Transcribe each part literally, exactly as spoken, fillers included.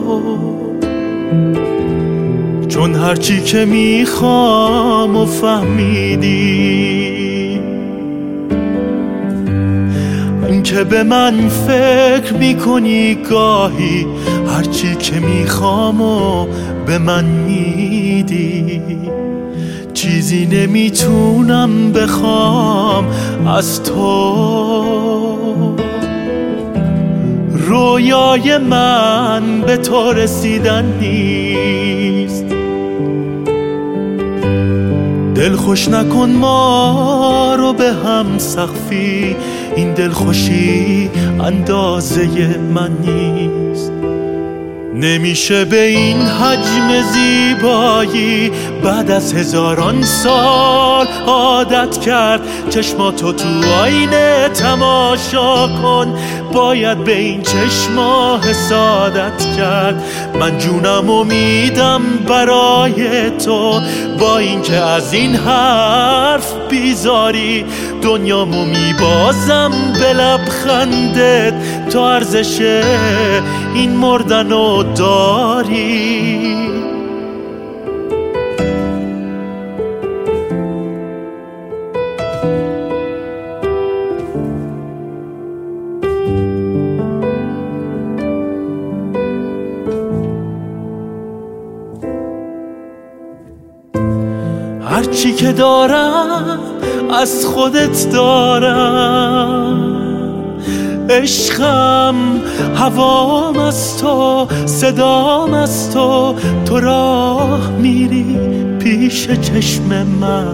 چون هرچی که میخوام و فهمیدی، این که به من فکر میکنی گاهی، هرچی که میخوام و به من میدی. چیزی نمیتونم بخوام از تو، رویای من به تو رسیدن نیست. دل خوش نکن ما رو به هم سقفی، این دلخوشی اندازه من نیست. نمیشه به این حجم زیبایی بعد از هزاران سال عادت کرد. چشماتو تو آینه تماشا کن، باید به این چشما حسادت کرد. من جونم و میدم برای تو، با اینکه از این حرف بیزاری. دنیامو میبازم به لبخندت، تو ارزش این مردنو داری. هرچی که دارم از خودت دارم، عشقم هوام از تو، صدام از تو. تو راه میری پیش چشم من،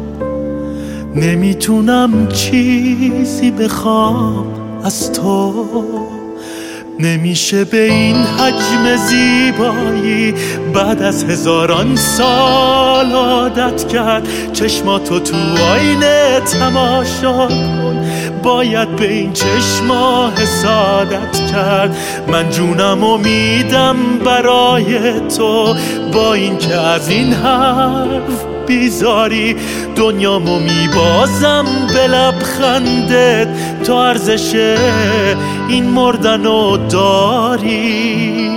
نمیتونم چیزی بخوام از تو. نمیشه به این حجم زیبایی بعد از هزاران سال عادت کرد. چشماتو تو آینه تماشا کن، باید به این چشما حسادت کرد. من جونم و میدم برای تو، با اینکه از این حرف بیزاری. دنیامو میبازم به لبخندت، تو ارزش این مردنو داری.